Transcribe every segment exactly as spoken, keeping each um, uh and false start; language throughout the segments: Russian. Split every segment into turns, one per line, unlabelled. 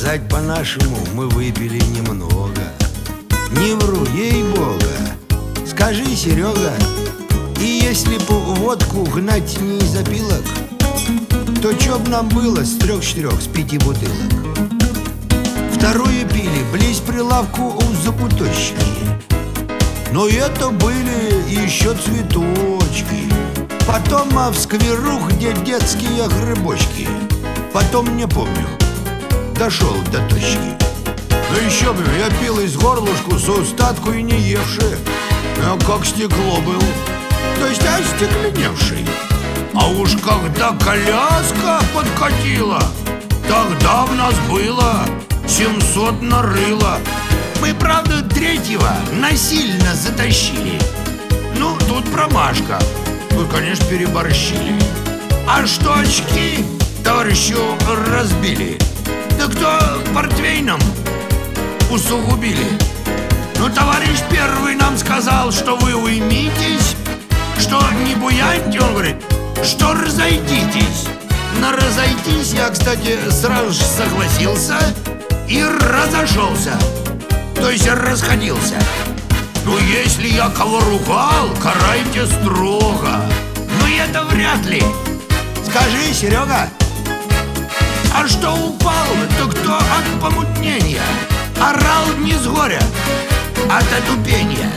сказать по-нашему, мы выпили немного. Не вру, ей-бога. Скажи, Серега, и если б водку гнать не из опилок, то чё б нам было с трех-четырех, с пяти бутылок? Вторую пили близ прилавку у закуточки. Но это были еще цветочки. Потом а в скверу, где детские грибочки. Потом, не помню, дошел до точки. Но еще бы, я пил из горлышку с устатку и не евший, а как стекло был, то есть остекленевший. А уж когда коляска подкатила, тогда в нас было семьсот нарыло. Мы, правда, третьего насильно затащили. Ну, тут промашка. Вы, конечно, переборщили. А что очки товарищу разбили? Да кто портвейном усугубили? Ну, товарищ первый нам сказал, что вы уймитесь, что не буяньте, он говорит, что разойдитесь. На разойтись я, кстати, сразу же согласился и разошелся, то есть расходился. Ну, если я кого ругал, карайте строго. Ну, это вряд ли. Скажи, Серега, а что упал, то кто от помутнения? Орал не с горя, от отупения.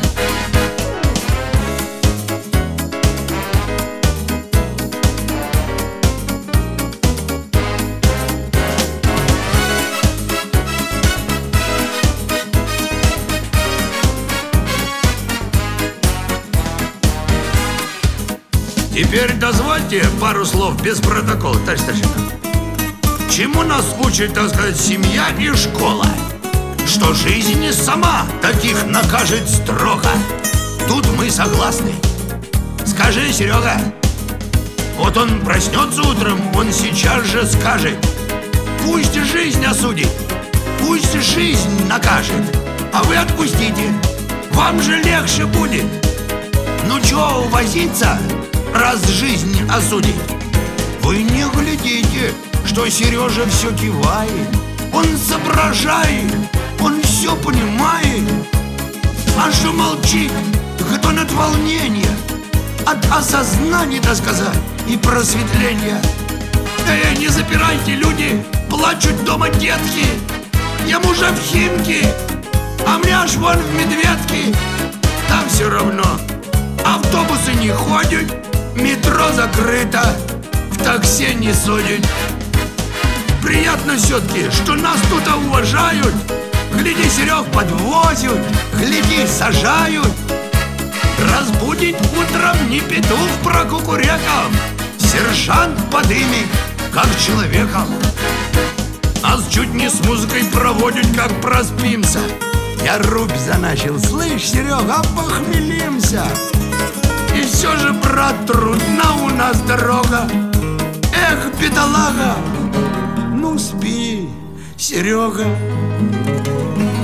Теперь дозвольте пару слов без протокола, товарищ старшина. Чему нас учит, так сказать, семья и школа? Что жизнь сама таких накажет строго. Тут мы согласны. Скажи, Серега, вот он проснется утром, он сейчас же скажет: пусть жизнь осудит, пусть жизнь накажет, а вы отпустите, вам же легче будет. Ну чего возиться, раз жизнь осудит? Вы не глядите, что Сережа все кивает. Он соображает, он все понимает. А что молчит, так он от волнения, от осознания, так сказать, и просветления. Эй, не запирайте, люди, плачут дома детки. Я мужа в Химки, а мне аж вон в Медведке. Там все равно автобусы не ходят, метро закрыто, в такси не судят. Приятно все-таки, что нас тут уважают. Гляди, Серег, подвозят, гляди, сажают. Разбудит утром не петух прокукурекал, сержант подымет, как человека. Нас чуть не с музыкой проводят, как проспимся. Я рубь заначил, слышь, Серега, похмелимся. И все же, брат, трудна у нас дорога. Эх, бедолага, ну спи, Серега.